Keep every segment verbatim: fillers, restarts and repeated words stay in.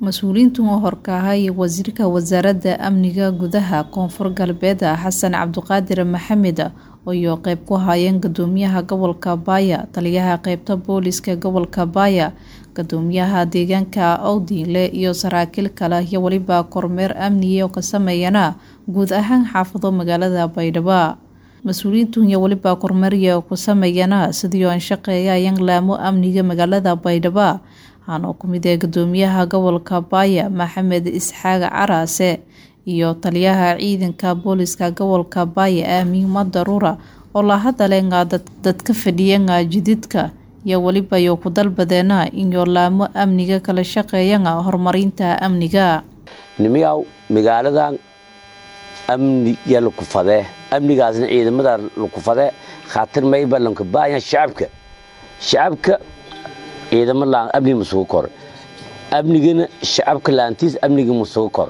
Mas'uuliyiintu horkahay wasiirka wasaaradda amniga gudaha Koonfur Galbeed Xasan Cabduqaadir Maxamed oo qayb ku hayeen gudoomiyaha gobolka Baaya, taliyaha qaybta booliska gobolka Baaya, gudoomiyaha deegaanka Awdiile iyo saraakiil kale iyo waliba kormeer amni oo ka sameeyana guud ahaan xaafado magaalada Baydhabo. Mas'uuliyiintu iyo waliba kormeer ku sameeyana sidii ay shaqeeyayaan laamo amniga magaalada Baydhabo. Waxaan ku mid ah gudoomiyaha gobolka Baaya Maxamed Isxaaq Caraase iyo taliyaha ciidanka booliska gobolka Baaya Aamin Madaruura oo la hadleen dadka fadhiyeen jidadka iyo waliba ay ku dalbadeena in laamo amniga kala shaqeeyaan horumarinta amniga. Nimiyaw magaaladan amni yal ku fadee amnigaasna ciidamada ku fadee khaatir may balanka Baaya shacabka shacabka ciidamada laan amni musuq kor amnigana shacabka laantiis amniga musuq kor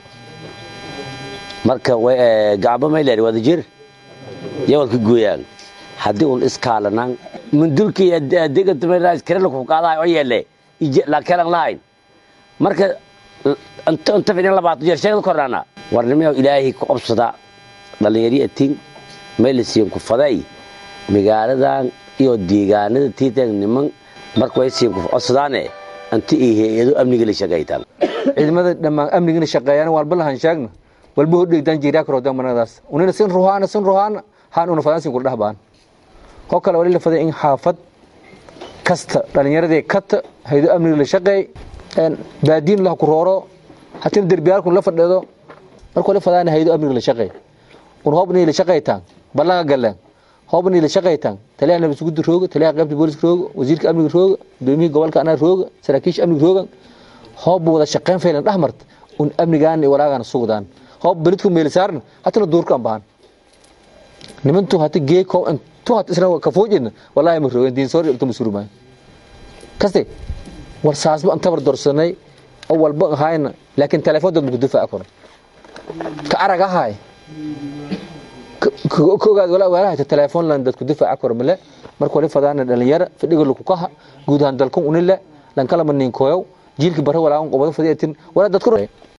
marka way gaabo may leeyahay wada jir yawalka gooyaan hadii uu iskaalanaan mundulkii adeega tameeray kare ku qaaday oo yeelay la kala laan marka anta anta fiin labaad jeer sheegad korana warnimo ilaahi ku qabsada dhalinyari atiin meelisiin ku faday magaaladan iyo deegaanada tiitan niman marka way siin ku codsadaan anti iyo amniga la shaqeeytaan ciidamada dhamaan amniga la shaqeeyaan walba lahan sheegna walba u dhigtaan jiraa karo damanadaas unina sin ruuxana sin ruuxana haan una fadansi ku dhaxbaan ko kale wali la faday in xaafad kasta dhalinyarada kata hay'ado amniga la shaqeey een baadiin la ku rooro hatta darbiyalku la fadhido marka la fadaan hay'ado amniga la shaqeey un hobni la shaqeeytaan balaga galeen hobni la shaqeeytaan taliyaha nabad sugid rooga taliyaha qaybta booliska rooga wasiirka amniga rooga gudoomiyaha gobolka ana rooga saraakiisha amniga rooga hob wada shaqeyn faylan dhaxmart un amnigaan iyo walaagan sugdaan hob bilidku meel saarna hatta duurkan baan nimantu hata geeko intu hata isna ka foojin wallahi ma roogan diin soor intu masuurmaan kaste war saasba anta bar dorsanay awal ba hayna laakiin telefoonka ku difaac karo ka araga hay koogaad wala walaha telefoon lan dadku difaac karo male markoo la fadaan dhalinyaro fadhiga lagu kaha guud ahaan dalkan unile lan kala manin kooyo jiilka bare wala aan qobado fadiyeen wala dadku